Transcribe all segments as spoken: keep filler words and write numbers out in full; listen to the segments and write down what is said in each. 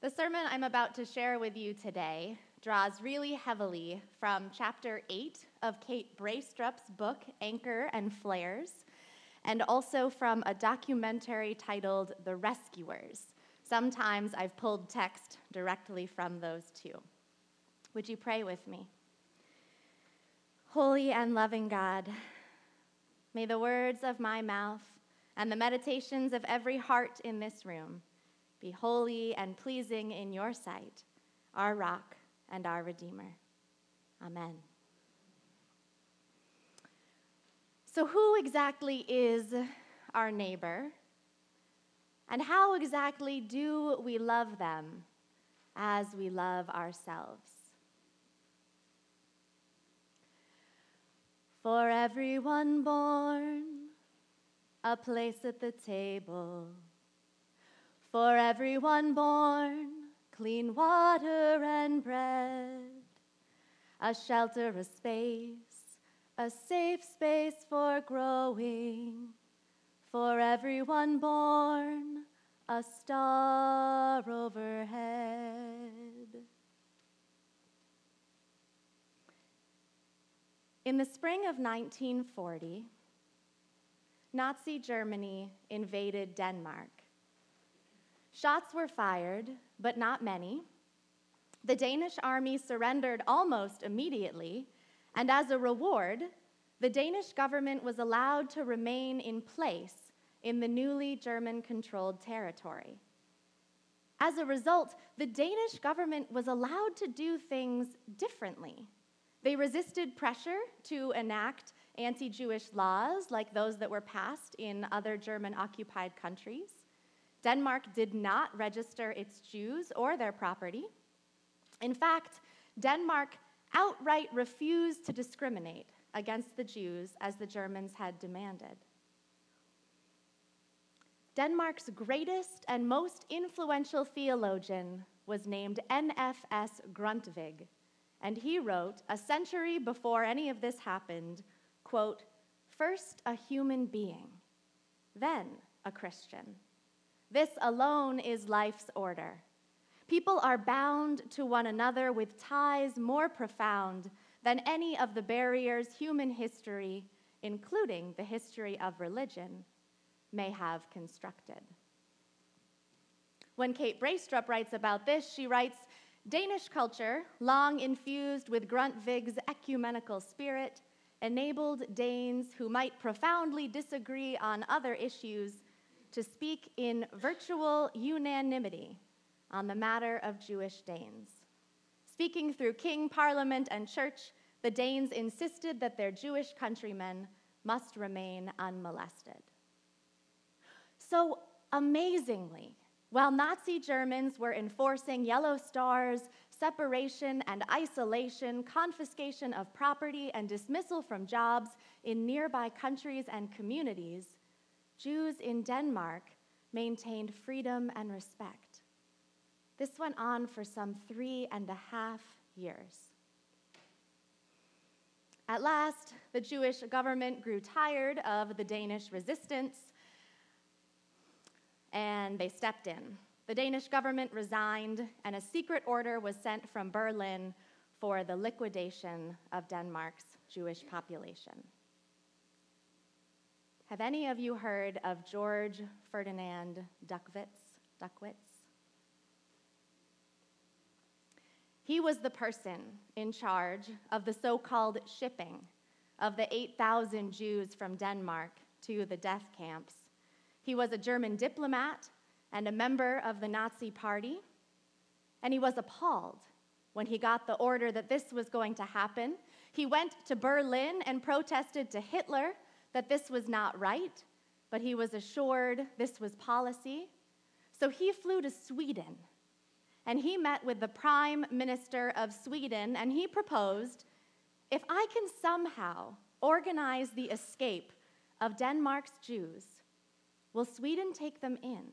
The sermon I'm about to share with you today draws really heavily from chapter eight of Kate Braystrup's book, Anchor and Flares, and also from a documentary titled The Rescuers. Sometimes I've pulled text directly from those two. Would you pray with me? Holy and loving God, may the words of my mouth and the meditations of every heart in this room be holy and pleasing in your sight, our rock and our Redeemer. Amen. So who exactly is our neighbor? And how exactly do we love them as we love ourselves? For everyone born, a place at the table. For everyone born, clean water and bread, a shelter, a space, a safe space for growing. For everyone born, a star overhead. In the spring of nineteen forty, Nazi Germany invaded Denmark. Shots were fired, but not many. The Danish army surrendered almost immediately, and as a reward, the Danish government was allowed to remain in place in the newly German-controlled territory. As a result, the Danish government was allowed to do things differently. They resisted pressure to enact anti-Jewish laws like those that were passed in other German-occupied countries. Denmark did not register its Jews or their property. In fact, Denmark outright refused to discriminate against the Jews as the Germans had demanded. Denmark's greatest and most influential theologian was named N F S Grundtvig, and he wrote, a century before any of this happened, quote, "First a human being, then a Christian. This alone is life's order. People are bound to one another with ties more profound than any of the barriers human history, including the history of religion, may have constructed." When Kate Braystrup writes about this, she writes, Danish culture, long infused with Grundtvig's ecumenical spirit, enabled Danes who might profoundly disagree on other issues to speak in virtual unanimity on the matter of Jewish Danes. Speaking through king, parliament, and church, the Danes insisted that their Jewish countrymen must remain unmolested. So amazingly, while Nazi Germans were enforcing yellow stars, separation and isolation, confiscation of property, and dismissal from jobs in nearby countries and communities, Jews in Denmark maintained freedom and respect. This went on for some three and a half years. At last, the Jewish government grew tired of the Danish resistance, and they stepped in. The Danish government resigned, and a secret order was sent from Berlin for the liquidation of Denmark's Jewish population. Have any of you heard of George Ferdinand Duckwitz? Duckwitz? He was the person in charge of the so-called shipping of the eight thousand Jews from Denmark to the death camps. He was a German diplomat and a member of the Nazi Party, and he was appalled when he got the order that this was going to happen. He went to Berlin and protested to Hitler that this was not right, but he was assured this was policy. So he flew to Sweden, and he met with the Prime Minister of Sweden, and he proposed, if I can somehow organize the escape of Denmark's Jews, will Sweden take them in?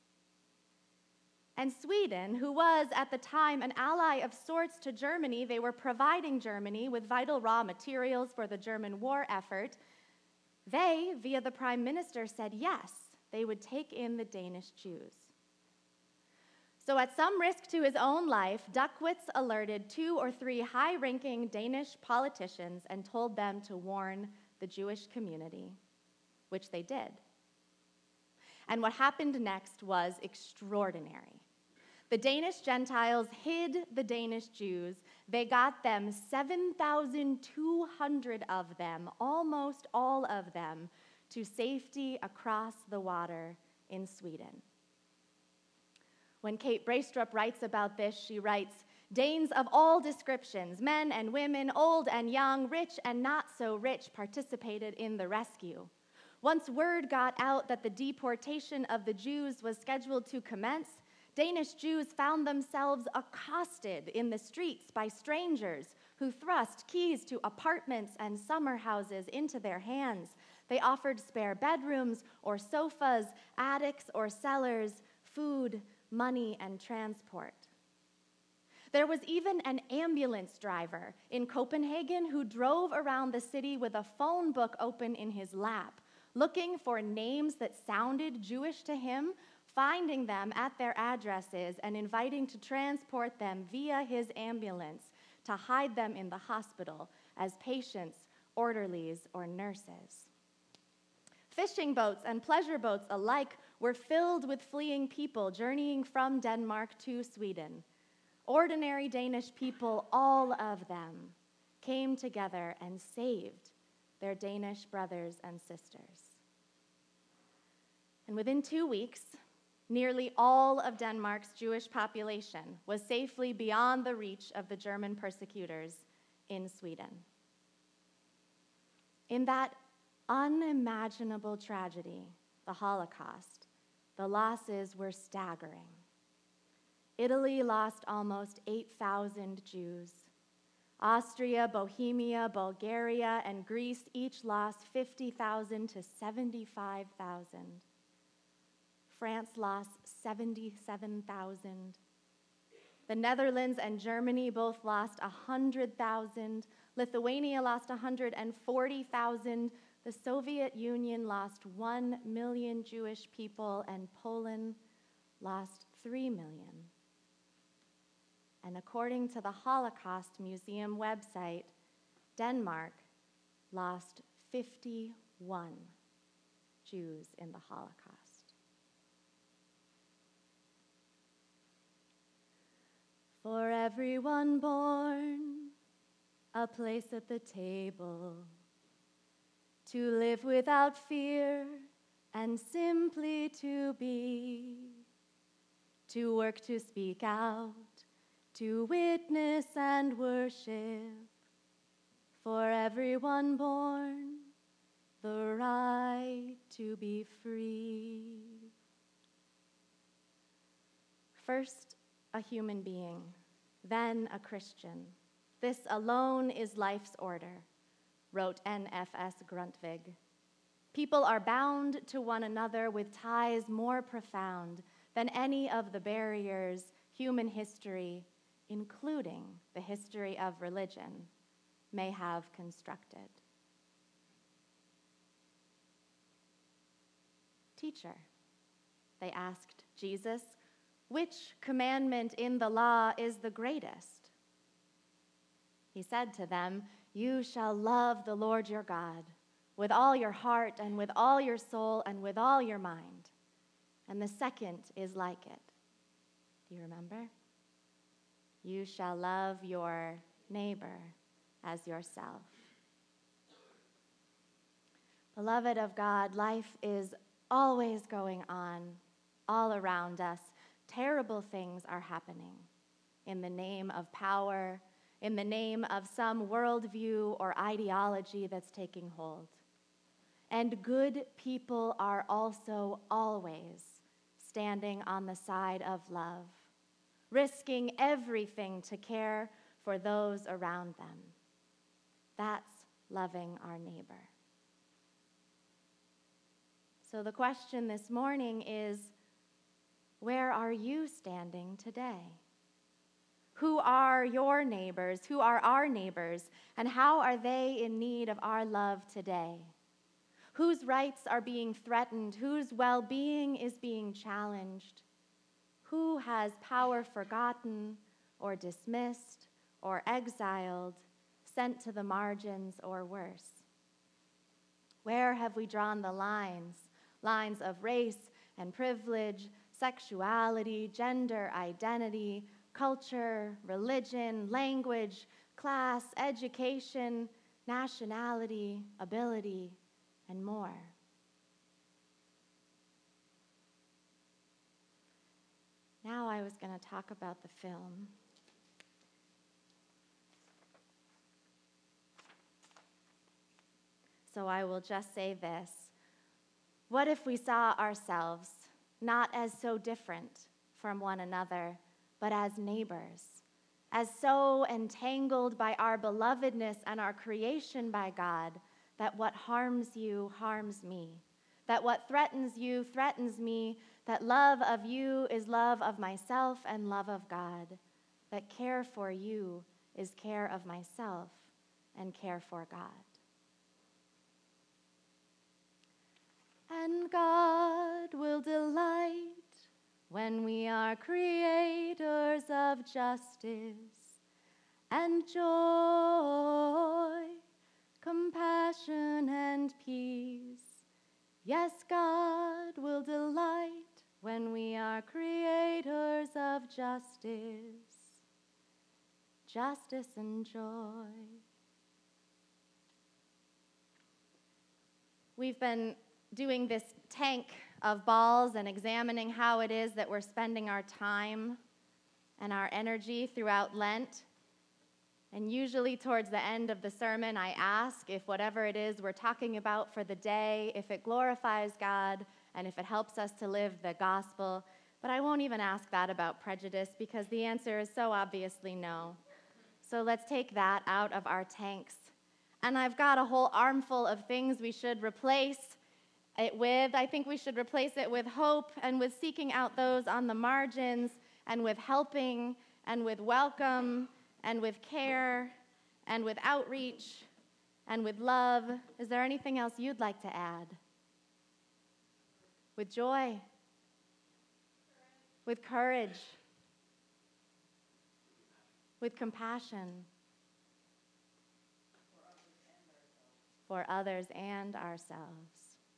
And Sweden, who was at the time an ally of sorts to Germany, they were providing Germany with vital raw materials for the German war effort, they, via the Prime Minister, said yes, they would take in the Danish Jews. So at some risk to his own life, Duckwitz alerted two or three high-ranking Danish politicians and told them to warn the Jewish community, which they did. And what happened next was extraordinary. The Danish Gentiles hid the Danish Jews. They got them, seven thousand two hundred of them, almost all of them, to safety across the water in Sweden. When Kate Braestrup writes about this, she writes, Danes of all descriptions, men and women, old and young, rich and not so rich, participated in the rescue. Once word got out that the deportation of the Jews was scheduled to commence, Danish Jews found themselves accosted in the streets by strangers who thrust keys to apartments and summer houses into their hands. They offered spare bedrooms or sofas, attics or cellars, food, money, and transport. There was even an ambulance driver in Copenhagen who drove around the city with a phone book open in his lap, looking for names that sounded Jewish to him, finding them at their addresses and inviting to transport them via his ambulance to hide them in the hospital as patients, orderlies, or nurses. Fishing boats and pleasure boats alike were filled with fleeing people journeying from Denmark to Sweden. Ordinary Danish people, all of them, came together and saved their Danish brothers and sisters. And within two weeks, nearly all of Denmark's Jewish population was safely beyond the reach of the German persecutors in Sweden. In that unimaginable tragedy, the Holocaust, the losses were staggering. Italy lost almost eight thousand Jews. Austria, Bohemia, Bulgaria, and Greece each lost fifty thousand to seventy-five thousand. France lost seventy-seven thousand. The Netherlands and Germany both lost one hundred thousand. Lithuania lost one hundred forty thousand. The Soviet Union lost one million Jewish people, and Poland lost three million. And according to the Holocaust Museum website, Denmark lost fifty-one Jews in the Holocaust. For everyone born, a place at the table, to live without fear and simply to be, to work, to speak out, to witness and worship. For everyone born, the right to be free. First, a human being, then a Christian. This alone is life's order, wrote N F S Grundtvig. People are bound to one another with ties more profound than any of the barriers human history, including the history of religion, may have constructed. Teacher, they asked Jesus, which commandment in the law is the greatest? He said to them, you shall love the Lord your God with all your heart and with all your soul and with all your mind. And the second is like it. Do you remember? You shall love your neighbor as yourself. Beloved of God, life is always going on all around us. Terrible things are happening in the name of power, in the name of some worldview or ideology that's taking hold. And good people are also always standing on the side of love, risking everything to care for those around them. That's loving our neighbor. So the question this morning is, where are you standing today? Who are your neighbors? Who are our neighbors? And how are they in need of our love today? Whose rights are being threatened? Whose well-being is being challenged? Who has power forgotten or dismissed or exiled, sent to the margins or worse? Where have we drawn the lines? Lines of race and privilege, sexuality, gender identity, culture, religion, language, class, education, nationality, ability, and more. Now I was going to talk about the film. So I will just say this. What if we saw ourselves not as so different from one another, but as neighbors, as so entangled by our belovedness and our creation by God that what harms you harms me, that what threatens you threatens me, that love of you is love of myself and love of God, that care for you is care of myself and care for God. And God will delight when we are creators of justice and joy, compassion and peace. Yes, God will delight when we are creators of justice, justice and joy. We've been doing this tank of balls and examining how it is that we're spending our time and our energy throughout Lent. And usually towards the end of the sermon, I ask if whatever it is we're talking about for the day, if it glorifies God and if it helps us to live the gospel. But I won't even ask that about prejudice because the answer is so obviously no. So let's take that out of our tanks. And I've got a whole armful of things we should replace it with. I think we should replace it with hope and with seeking out those on the margins and with helping and with welcome and with care and with outreach and with love. Is there anything else you'd like to add? With joy, with courage, with compassion for others and ourselves.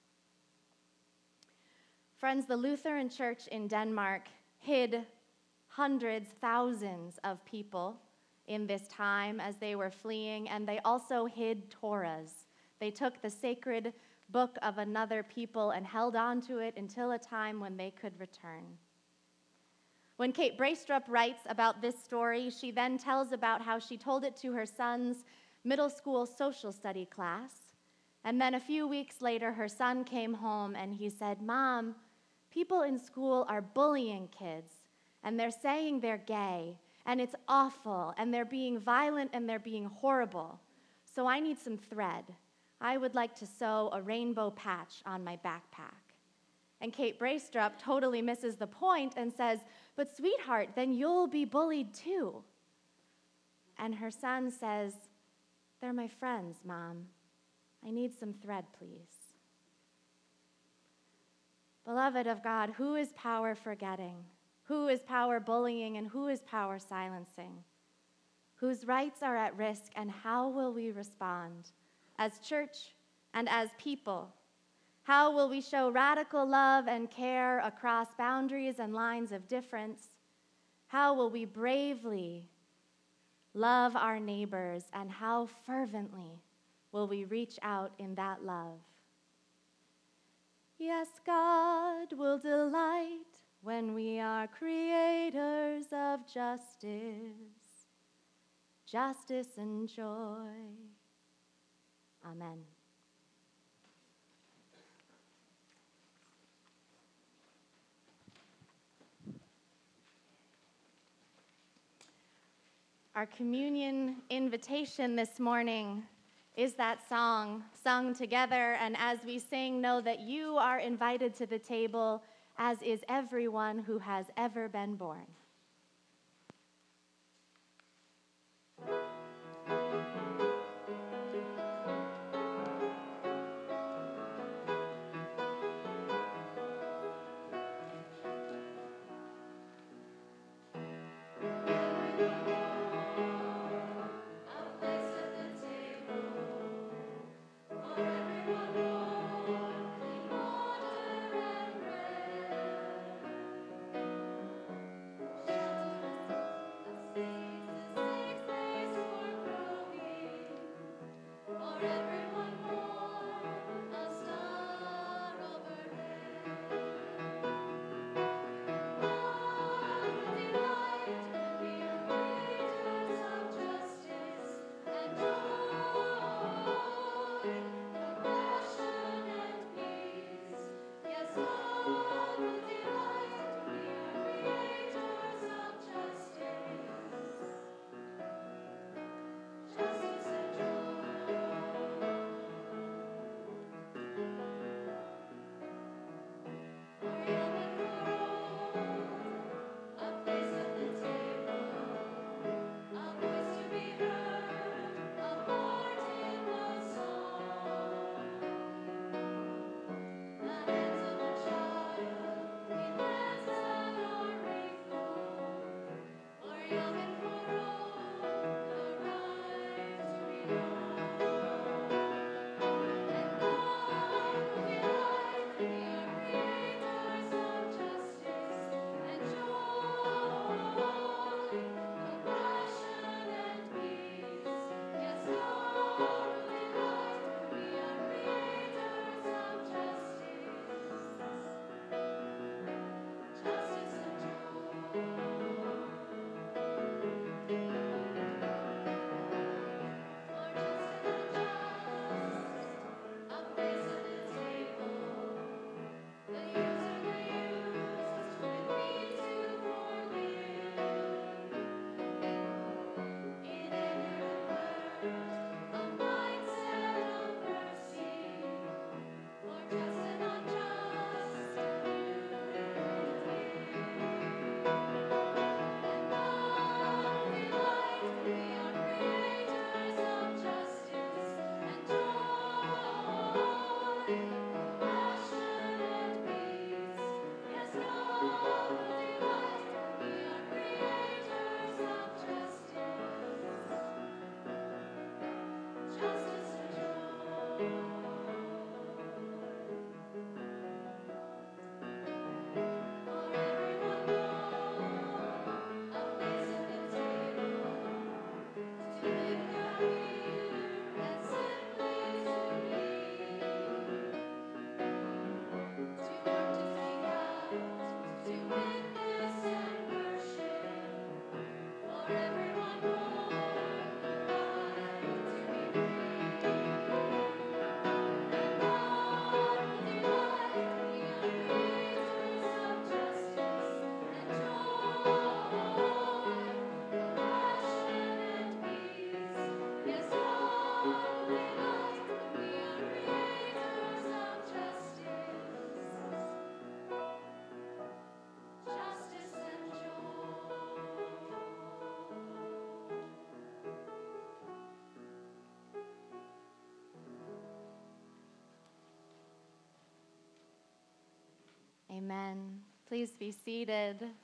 Friends, the Lutheran Church in Denmark hid hundreds, thousands of people in this time as they were fleeing, and they also hid Torahs. They took the sacred book of another people and held on to it until a time when they could return. When Kate Braestrup writes about this story, she then tells about how she told it to her son's middle school social study class, and then a few weeks later, her son came home and he said, "Mom, people in school are bullying kids, and they're saying they're gay, and it's awful, and they're being violent, and they're being horrible. So I need some thread. I would like to sew a rainbow patch on my backpack." And Kate Braestrup totally misses the point and says, "But sweetheart, then you'll be bullied too." And her son says, "They're my friends, Mom. I need some thread, please." Beloved of God, who is power forgetting? Who is power bullying and who is power silencing? Whose rights are at risk and how will we respond as church and as people? How will we show radical love and care across boundaries and lines of difference? How will we bravely love our neighbors and how fervently will we reach out in that love? Yes, God will delight when we are creators of justice, justice and joy. Amen. Our communion invitation this morning is that song sung together, and as we sing, know that you are invited to the table, as is everyone who has ever been born. Amen. Please be seated.